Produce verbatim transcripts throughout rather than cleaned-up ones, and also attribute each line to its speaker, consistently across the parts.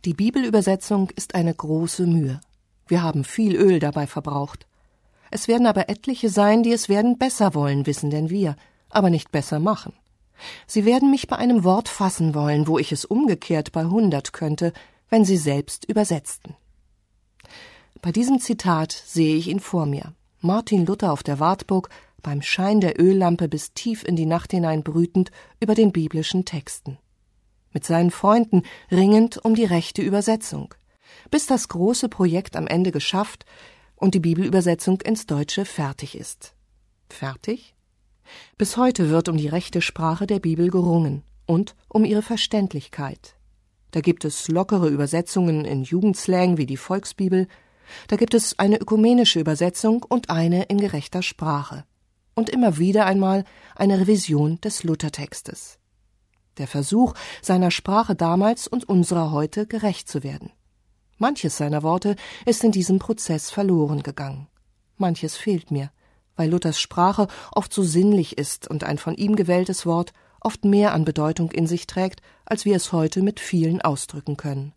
Speaker 1: Die Bibelübersetzung ist eine große Mühe. Wir haben viel Öl dabei verbraucht. Es werden aber etliche sein, die es werden besser wollen, wissen denn wir, aber nicht besser machen. Sie werden mich bei einem Wort fassen wollen, wo ich es umgekehrt bei hundert könnte, wenn sie selbst übersetzten. Bei diesem Zitat sehe ich ihn vor mir. Martin Luther auf der Wartburg, beim Schein der Öllampe bis tief in die Nacht hinein brütend über den biblischen Texten. Mit seinen Freunden ringend um die rechte Übersetzung, bis das große Projekt am Ende geschafft und die Bibelübersetzung ins Deutsche fertig ist. Fertig? Bis heute wird um die rechte Sprache der Bibel gerungen und um ihre Verständlichkeit. Da gibt es lockere Übersetzungen in Jugendslang wie die Volksbibel, da gibt es eine ökumenische Übersetzung und eine in gerechter Sprache. Und immer wieder einmal eine Revision des Luthertextes. Der Versuch, seiner Sprache damals und unserer heute gerecht zu werden. Manches seiner Worte ist in diesem Prozess verloren gegangen. Manches fehlt mir, weil Luthers Sprache oft so sinnlich ist und ein von ihm gewähltes Wort oft mehr an Bedeutung in sich trägt, als wir es heute mit vielen ausdrücken können.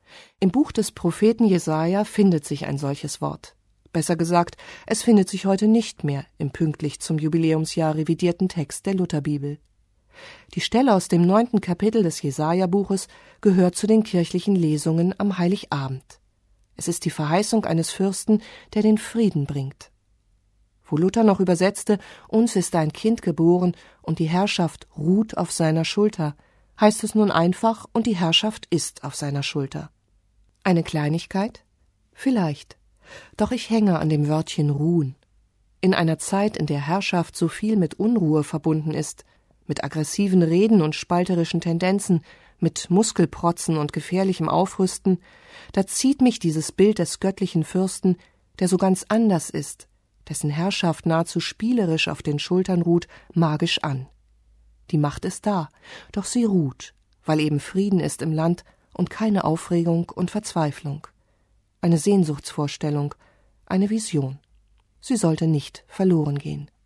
Speaker 1: Im Buch des Propheten Jesaja findet sich ein solches Wort. Besser gesagt, es findet sich heute nicht mehr im pünktlich zum Jubiläumsjahr revidierten Text der Lutherbibel. Die Stelle aus dem neunten Kapitel des Jesaja-Buches gehört zu den kirchlichen Lesungen am Heiligabend. Es ist die Verheißung eines Fürsten, der den Frieden bringt. Wo Luther noch übersetzte, uns ist ein Kind geboren und die Herrschaft ruht auf seiner Schulter, heißt es nun einfach, und die Herrschaft ist auf seiner Schulter. Eine Kleinigkeit? Vielleicht. Doch ich hänge an dem Wörtchen ruhen. In einer Zeit, in der Herrschaft so viel mit Unruhe verbunden ist, mit aggressiven Reden und spalterischen Tendenzen, mit Muskelprotzen und gefährlichem Aufrüsten, da zieht mich dieses Bild des göttlichen Fürsten, der so ganz anders ist, dessen Herrschaft nahezu spielerisch auf den Schultern ruht, magisch an. Die Macht ist da, doch sie ruht, weil eben Frieden ist im Land und keine Aufregung und Verzweiflung. Eine Sehnsuchtsvorstellung, eine Vision. Sie sollte nicht verloren gehen.